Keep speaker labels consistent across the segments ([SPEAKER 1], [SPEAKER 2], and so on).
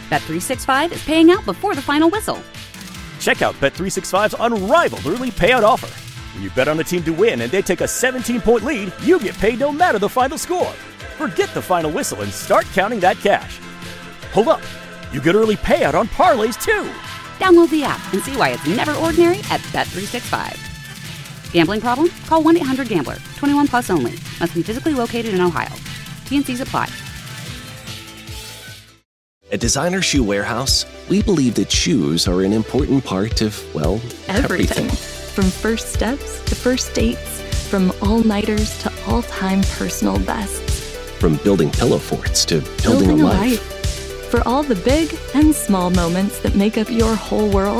[SPEAKER 1] Bet365 is paying out before the final whistle.
[SPEAKER 2] Check out Bet365's unrivaled early payout offer. When you bet on a team to win and they take a 17-point lead, you get paid no matter the final score. Forget the final whistle and start counting that cash. Hold up. You get early payout on parlays, too.
[SPEAKER 1] Download the app and see why it's never ordinary at Bet365. Gambling problem? Call 1-800-GAMBLER. 21 plus only. Must be physically located in Ohio. T&Cs apply.
[SPEAKER 3] At Designer Shoe Warehouse, we believe that shoes are an important part of, well, everything.
[SPEAKER 4] From first steps to first dates, from all-nighters to all-time personal bests.
[SPEAKER 3] From building pillow forts to building a life.
[SPEAKER 4] For all the big and small moments that make up your whole world,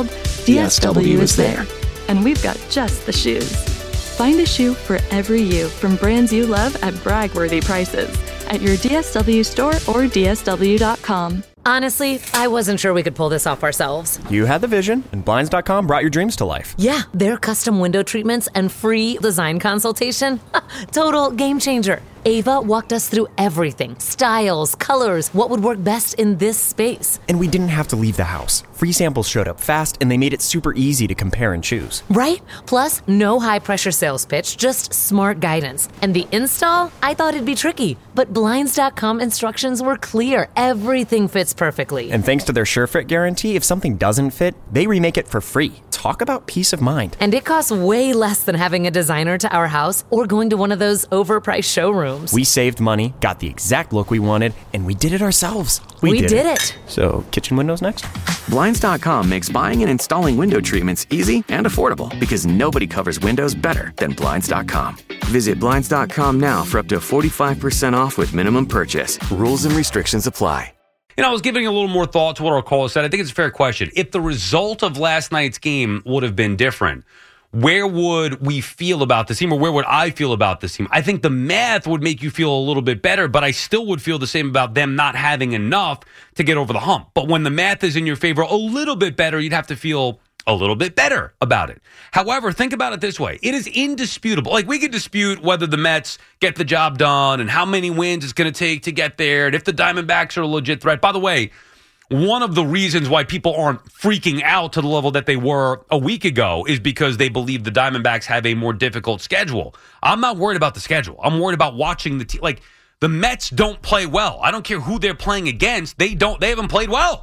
[SPEAKER 4] DSW is there. And we've got just the shoes. Find a shoe for every you from brands you love at brag-worthy prices at your DSW store or DSW.com.
[SPEAKER 5] Honestly, I wasn't sure we could pull this off ourselves.
[SPEAKER 6] You had the vision, and Blinds.com brought your dreams to life.
[SPEAKER 5] Yeah, their custom window treatments and free design consultation. Total game changer. Ava walked us through everything. Styles, colors, what would work best in this space.
[SPEAKER 6] And we didn't have to leave the house. Free samples showed up fast, and they made it super easy to compare and choose.
[SPEAKER 5] Right? Plus, no high-pressure sales pitch, just smart guidance. And the install? I thought it'd be tricky, but Blinds.com instructions were clear. Everything fits perfectly.
[SPEAKER 6] And thanks to their SureFit guarantee, if something doesn't fit, they remake it for free. Talk about peace of mind.
[SPEAKER 5] And it costs way less than having a designer to our house or going to one of those overpriced showrooms.
[SPEAKER 6] We saved money, got the exact look we wanted, and we did it ourselves.
[SPEAKER 5] We did it.
[SPEAKER 6] So, kitchen windows next?
[SPEAKER 7] Blinds.com makes buying and installing window treatments easy and affordable because nobody covers windows better than Blinds.com. Visit Blinds.com now for up to 45% off with minimum purchase. Rules and restrictions apply.
[SPEAKER 8] You know, I was giving a little more thought to what our caller said. I think it's a fair question. If the result of last night's game would have been different, where would we feel about this team, or where would I feel about this team? I think the math would make you feel a little bit better, but I still would feel the same about them not having enough to get over the hump. But when the math is in your favor a little bit better, you'd have to feel a little bit better about it. However, think about it this way. It is indisputable. Like, we could dispute whether the Mets get the job done and how many wins it's going to take to get there and if the Diamondbacks are a legit threat. By the way, one of the reasons why people aren't freaking out to the level that they were a week ago is because they believe the Diamondbacks have a more difficult schedule. I'm not worried about the schedule. I'm worried about watching the team. Like, the Mets don't play well. I don't care who they're playing against. They haven't played well.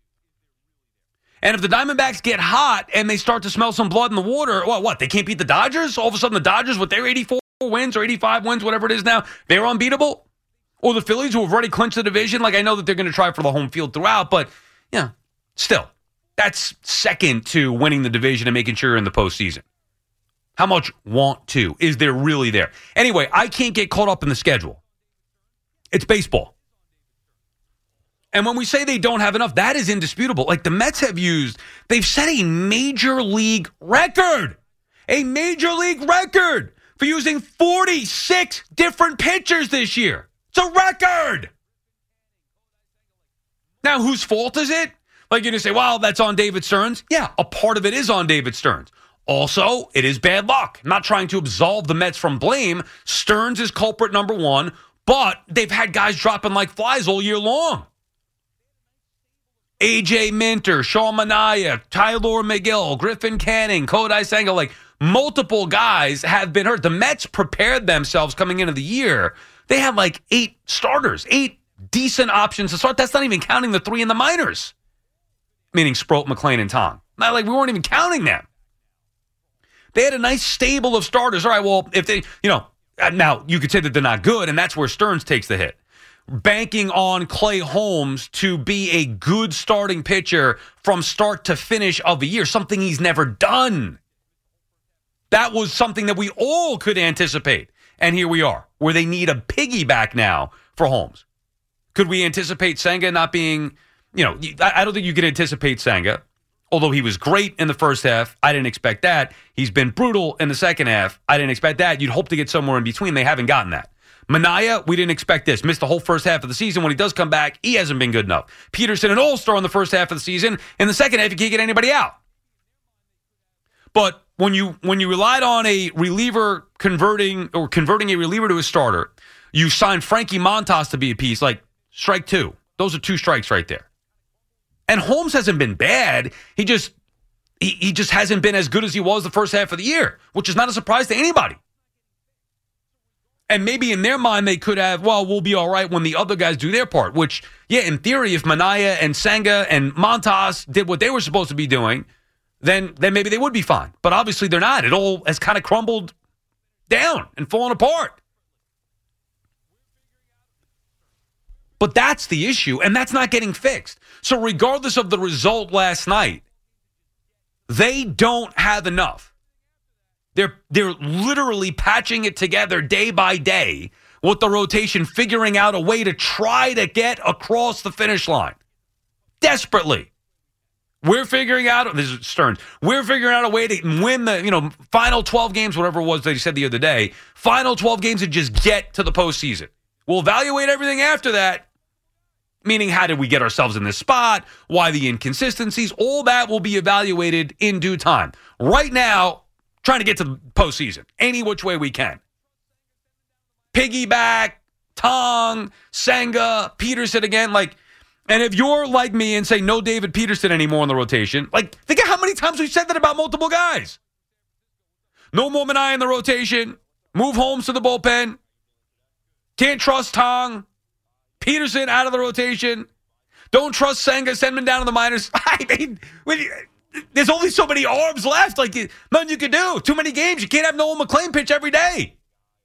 [SPEAKER 8] And if the Diamondbacks get hot and they start to smell some blood in the water, well, what? They can't beat the Dodgers? All of a sudden, the Dodgers with their 84 wins or 85 wins, whatever it is now, they're unbeatable? Or the Phillies, who have already clinched the division? Like, I know that they're going to try for the home field throughout, but, yeah, still, that's second to winning the division and making sure you're in the postseason. How much want to is there really there? Anyway, I can't get caught up in the schedule. It's baseball. And when we say they don't have enough, that is indisputable. Like, the Mets they've set a major league record for using 46 different pitchers this year. It's a record. Now, whose fault is it? Like, you're going to say, well, that's on David Stearns. Yeah, a part of it is on David Stearns. Also, it is bad luck. I'm not trying to absolve the Mets from blame. Stearns is culprit number one, but they've had guys dropping like flies all year long. A.J. Minter, Sean Manaea, Tyler McGill, Griffin Canning, Kodai Senga, like, multiple guys have been hurt. The Mets prepared themselves coming into the year. They had like 8 starters, 8 decent options to start. That's not even counting the 3 in the minors, meaning Sproat, McClain, and Tong. Not like we weren't even counting them. They had a nice stable of starters. All right, well, if they, now you could say that they're not good, and that's where Stearns takes the hit. Banking on Clay Holmes to be a good starting pitcher from start to finish of a year, something he's never done. That was something that we all could anticipate. And here we are, where they need a piggyback now for Holmes. Could we anticipate Senga not being, I don't think you could anticipate Senga, although he was great in the first half. I didn't expect that. He's been brutal in the second half. I didn't expect that. You'd hope to get somewhere in between. They haven't gotten that. Manaea, we didn't expect this. Missed the whole first half of the season. When he does come back, he hasn't been good enough. Peterson, an all-star in the first half of the season. In the second half, you can't get anybody out. But when you relied on a reliever converting a reliever to a starter, you signed Frankie Montas to be a piece, like strike 2. Those are 2 strikes right there. And Holmes hasn't been bad. He just hasn't been as good as he was the first half of the year, which is not a surprise to anybody. And maybe in their mind they could have, well, we'll be all right when the other guys do their part, which, yeah, in theory, if Minaya and Senga and Montas did what they were supposed to be doing, then maybe they would be fine. But obviously they're not. It all has kind of crumbled down and fallen apart. But that's the issue, and that's not getting fixed. So regardless of the result last night, they don't have enough. They're literally patching it together day by day with the rotation, figuring out a way to try to get across the finish line. Desperately. We're figuring out, this is Stearns, we're figuring out a way to win the, final 12 games, whatever it was they said the other day, final 12 games and just get to the postseason. We'll evaluate everything after that, meaning how did we get ourselves in this spot, why the inconsistencies, all that will be evaluated in due time. Right now, trying to get to the postseason, any which way we can. Piggyback, Tong, Senga, Peterson again, and if you're like me and say no David Peterson anymore in the rotation, think of how many times we've said that about multiple guys. No more Minaya in the rotation. Move Holmes to the bullpen. Can't trust Tong. Peterson out of the rotation. Don't trust Senga. Send him down to the minors. I mean, there's only so many arms left. Nothing you can do. Too many games. You can't have Noel McLean pitch every day.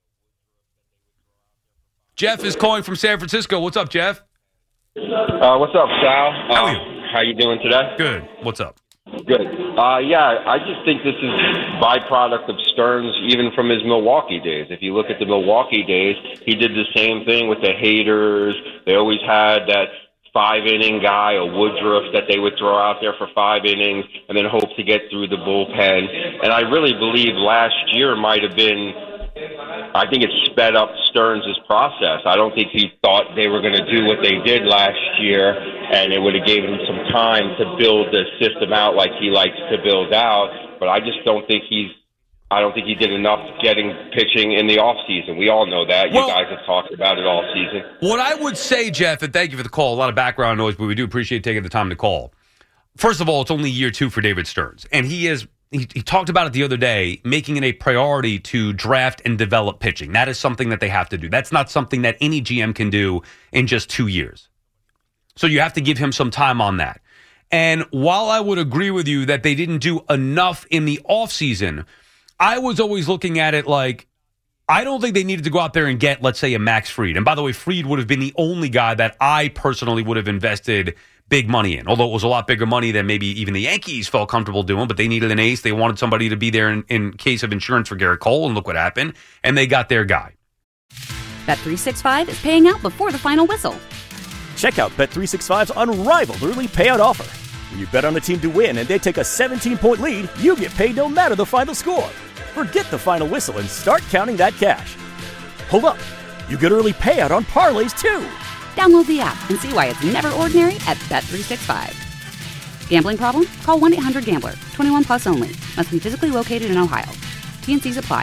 [SPEAKER 8] Jeff is calling from San Francisco. What's up, Jeff?
[SPEAKER 9] What's up, Sal?
[SPEAKER 8] How are you?
[SPEAKER 9] How you doing today?
[SPEAKER 8] Good. What's up?
[SPEAKER 9] Good. I just think this is byproduct of Stearns, even from his Milwaukee days. If you look at the Milwaukee days, he did the same thing with the haters. They always had that 5-inning guy, a Woodruff, that they would throw out there for 5 innings and then hope to get through the bullpen. And I really believe last year might have been, I think it sped up Stearns' process. I don't think he thought they were going to do what they did last year, and it would have given him some time to build the system out like he likes to build out. But I just don't think he did enough getting pitching in the offseason. We all know that. You guys have talked about it all season. What
[SPEAKER 8] I would say, Jeff, and thank you for the call, a lot of background noise, but we do appreciate taking the time to call. First of all, it's only year 2 for David Stearns, and he talked about it the other day, making it a priority to draft and develop pitching. That is something that they have to do. That's not something that any GM can do in just 2 years. So you have to give him some time on that. And while I would agree with you that they didn't do enough in the offseason, I was always looking at it like, I don't think they needed to go out there and get, let's say, a Max Fried. And by the way, Fried would have been the only guy that I personally would have invested big money in, although it was a lot bigger money than maybe even the Yankees felt comfortable doing, but they needed an ace. They wanted somebody to be there in case of insurance for Garrett Cole, and look what happened. And they got their guy.
[SPEAKER 1] Bet365 is paying out before the final whistle.
[SPEAKER 2] Check out Bet365's unrivaled early payout offer. When you bet on a team to win and they take a 17-point lead, you get paid no matter the final score. Forget the final whistle and start counting that cash. Hold up. You get early payout on parlays, too.
[SPEAKER 1] Download the app and see why it's never ordinary at Bet365. Gambling problem? Call 1-800-GAMBLER. 21 plus only. Must be physically located in Ohio. T&Cs apply.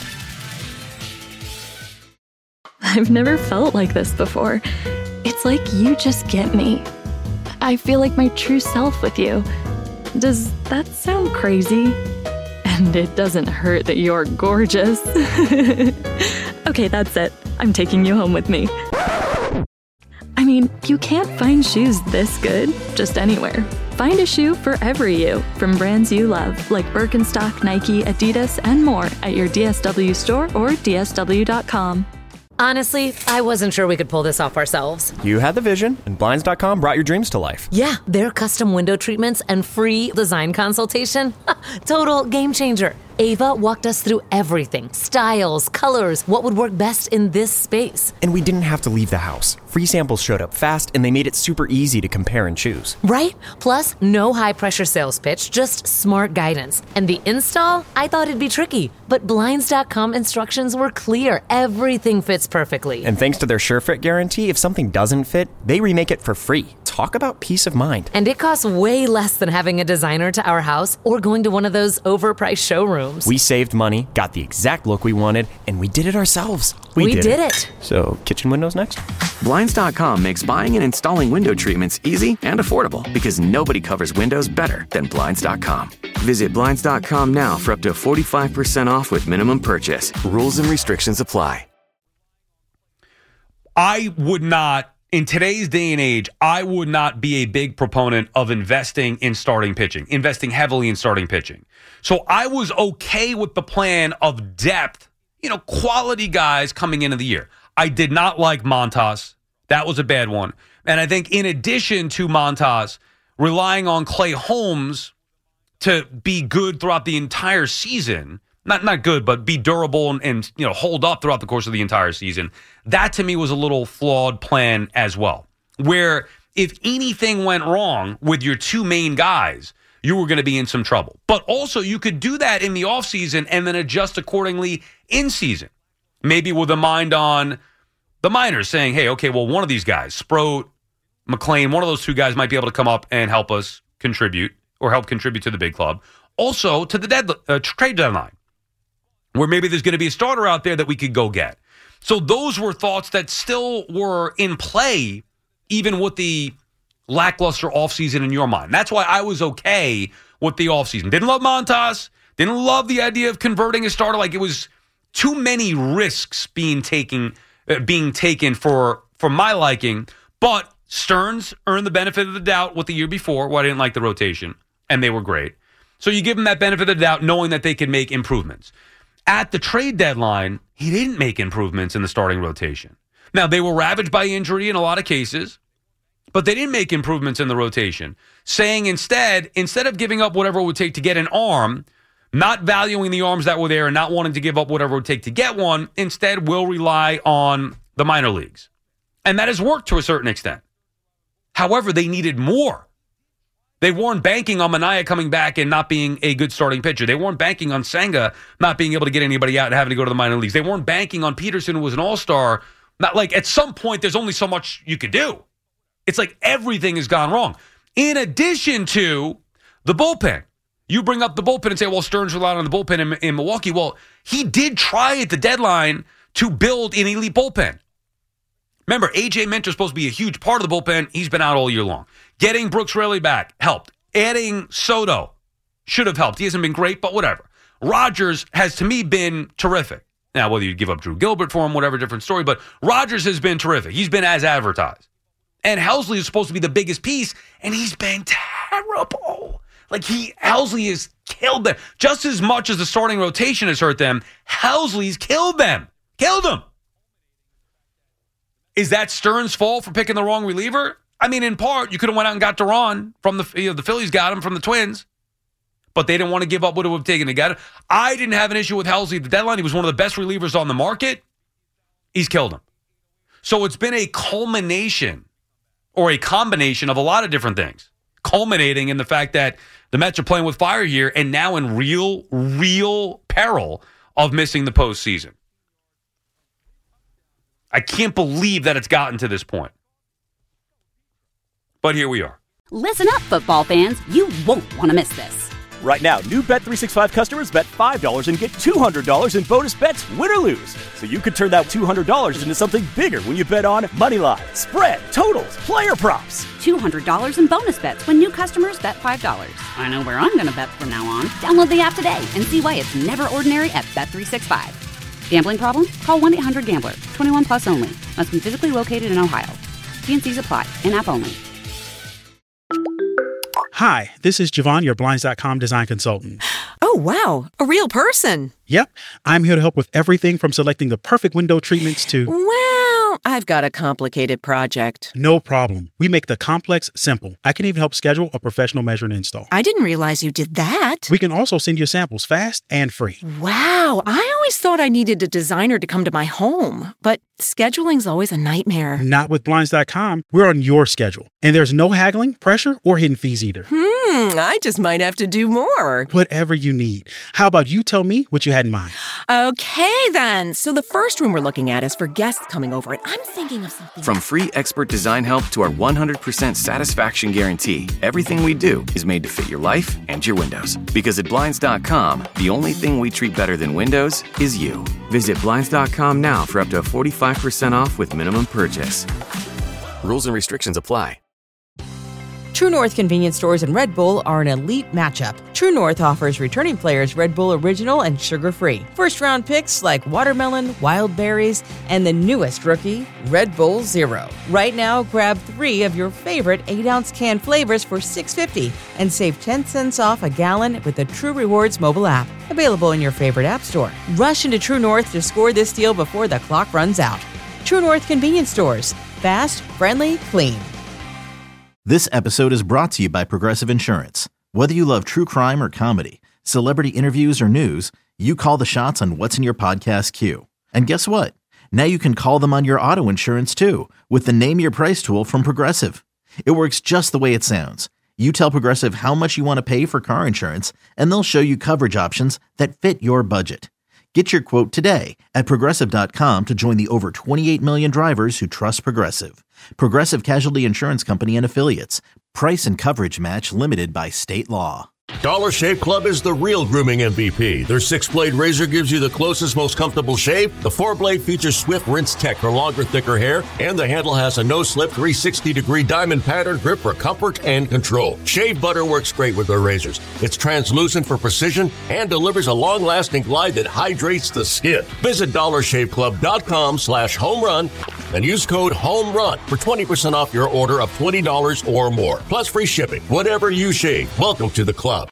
[SPEAKER 4] I've never felt like this before. It's like you just get me. I feel like my true self with you. Does that sound crazy? And it doesn't hurt that you're gorgeous. Okay, that's it. I'm taking you home with me. I mean, you can't find shoes this good just anywhere. Find a shoe for every you from brands you love, like Birkenstock, Nike, Adidas, and more at your DSW store or DSW.com.
[SPEAKER 5] Honestly, I wasn't sure we could pull this off ourselves.
[SPEAKER 6] You had the vision, and Blinds.com brought your dreams to life.
[SPEAKER 5] Yeah, their custom window treatments and free design consultation. Total game changer. Ava walked us through everything. Styles, colors, what would work best in this space.
[SPEAKER 6] And we didn't have to leave the house. Free samples showed up fast, and they made it super easy to compare and choose.
[SPEAKER 5] Right? Plus, no high-pressure sales pitch, just smart guidance. And the install? I thought it'd be tricky. But Blinds.com instructions were clear. Everything fits perfectly.
[SPEAKER 6] And thanks to their SureFit guarantee, if something doesn't fit, they remake it for free. Talk about peace of mind.
[SPEAKER 5] And it costs way less than having a designer to our house or going to one of those overpriced showrooms.
[SPEAKER 6] We saved money, got the exact look we wanted, and we did it ourselves.
[SPEAKER 5] We did it.
[SPEAKER 6] So, kitchen windows next?
[SPEAKER 7] Blinds.com makes buying and installing window treatments easy and affordable because nobody covers windows better than Blinds.com. Visit Blinds.com now for up to 45% off with minimum purchase. Rules and restrictions apply.
[SPEAKER 8] I would not, in today's day and age, I would not be a big proponent of investing in starting pitching, investing heavily in starting pitching. So I was okay with the plan of depth, quality guys coming into the year. I did not like Montas. That was a bad one. And I think in addition to Montas, relying on Clay Holmes to be good throughout the entire season, not good, but be durable and hold up throughout the course of the entire season. That to me was a little flawed plan as well, where if anything went wrong with your two main guys, you were going to be in some trouble. But also you could do that in the offseason and then adjust accordingly in season. Maybe with a mind on the minors saying, hey, okay, well, one of these guys, Sproat, McLean, one of those two guys might be able to come up and help us contribute or help contribute to the big club. Also to the trade deadline, where maybe there's going to be a starter out there that we could go get. So those were thoughts that still were in play, even with the lackluster offseason in your mind. That's why I was okay with the offseason. Didn't love Montas. Didn't love the idea of converting a starter. Like, it was too many risks being taken for my liking. But Stearns earned the benefit of the doubt with the year before, where I didn't like the rotation, and they were great. So you give them that benefit of the doubt, knowing that they can make improvements. At the trade deadline, he didn't make improvements in the starting rotation. Now, they were ravaged by injury in a lot of cases, but they didn't make improvements in the rotation. Saying instead of giving up whatever it would take to get an arm, not valuing the arms that were there and not wanting to give up whatever it would take to get one, instead will rely on the minor leagues. And that has worked to a certain extent. However, they needed more. They weren't banking on Manaea coming back and not being a good starting pitcher. They weren't banking on Senga not being able to get anybody out and having to go to the minor leagues. They weren't banking on Peterson, who was an all-star. Not like, at some point, there's only so much you could do. It's like everything has gone wrong. In addition to the bullpen. You bring up the bullpen and say, well, Stearns relied on the bullpen in Milwaukee. Well, he did try at the deadline to build an elite bullpen. Remember, A.J. Minter's supposed to be a huge part of the bullpen. He's been out all year long. Getting Brooks Raley back helped. Adding Soto should have helped. He hasn't been great, but whatever. Rogers has, to me, been terrific. Now, whether you give up Drew Gilbert for him, whatever, different story, but Rogers has been terrific. He's been as advertised. And Helsley is supposed to be the biggest piece, and he's been terrible. Like, Helsley has killed them. Just as much as the starting rotation has hurt them, Helsley's killed them. Killed them. Is that Stearns' fault for picking the wrong reliever? I mean, in part, you could have went out and got Duran from the Phillies got him from the Twins, but they didn't want to give up what it would have taken to get him. I didn't have an issue with Helsley at the deadline. He was one of the best relievers on the market. He's killed him. So it's been a culmination or a combination of a lot of different things, culminating in the fact that the Mets are playing with fire here and now in real peril of missing the postseason. I can't believe that it's gotten to this point. But here we are.
[SPEAKER 1] Listen up, football fans. You won't want to miss this.
[SPEAKER 2] Right now, new Bet365 customers bet $5 and get $200 in bonus bets, win or lose. So you could turn that $200 into something bigger when you bet on moneyline, spread, totals, player props.
[SPEAKER 1] $200 in bonus bets when new customers bet $5. I know where I'm going to bet from now on. Download the app today and see why it's never ordinary at Bet365. Gambling problem? Call 1-800-GAMBLER. 21 plus only. Must be physically located in Ohio. T&Cs apply. In-app only.
[SPEAKER 10] Hi, this is Javon, your Blinds.com design consultant.
[SPEAKER 11] Oh, wow. A real person.
[SPEAKER 10] Yep. I'm here to help with everything from selecting the perfect window treatments to...
[SPEAKER 11] Well, I've got a complicated project.
[SPEAKER 10] No problem. We make the complex simple. I can even help schedule a professional measure and install.
[SPEAKER 11] I didn't realize you did that.
[SPEAKER 10] We can also send you samples fast and free.
[SPEAKER 11] Wow. I always thought I needed a designer to come to my home, but scheduling's always a nightmare.
[SPEAKER 10] Not with Blinds.com. We're on your schedule. And there's no haggling, pressure, or hidden fees either.
[SPEAKER 11] I just might have to do more.
[SPEAKER 10] Whatever you need. How about you tell me what you had in mind?
[SPEAKER 11] Okay, then. So the first room we're looking at is for guests coming over, and I I'm thinking of something.
[SPEAKER 7] From free expert design help to our 100% satisfaction guarantee, everything we do is made to fit your life and your windows. Because at Blinds.com, the only thing we treat better than windows is you. Visit Blinds.com now for up to 45% off with minimum purchase. Rules and restrictions apply.
[SPEAKER 12] True North convenience stores and Red Bull are an elite matchup. True North offers returning players Red Bull Original and sugar-free. First-round picks like watermelon, wild berries, and the newest rookie, Red Bull Zero. Right now, grab 3 of your favorite 8-ounce can flavors for $6.50 and save 10 cents off a gallon with the True Rewards mobile app. Available in your favorite app store. Rush into True North to score this deal before the clock runs out. True North convenience stores. Fast, friendly, clean.
[SPEAKER 13] This episode is brought to you by Progressive Insurance. Whether you love true crime or comedy, celebrity interviews or news, you call the shots on what's in your podcast queue. And guess what? Now you can call them on your auto insurance too with the Name Your Price tool from Progressive. It works just the way it sounds. You tell Progressive how much you want to pay for car insurance, and they'll show you coverage options that fit your budget. Get your quote today at Progressive.com to join the over 28 million drivers who trust Progressive. Progressive Casualty Insurance Company and Affiliates. Price and coverage match limited by state law.
[SPEAKER 14] Dollar Shave Club is the real grooming MVP. Their 6-blade razor gives you the closest, most comfortable shave. The 4-blade features Swift Rinse Tech for longer, thicker hair. And the handle has a no-slip 360-degree diamond pattern grip for comfort and control. Shave butter works great with their razors. It's translucent for precision and delivers a long-lasting glide that hydrates the skin. Visit DollarShaveClub.com/homerun and use code HOMERUN for 20% off your order of $20 or more. Plus free shipping. Whatever you shave, welcome to the club.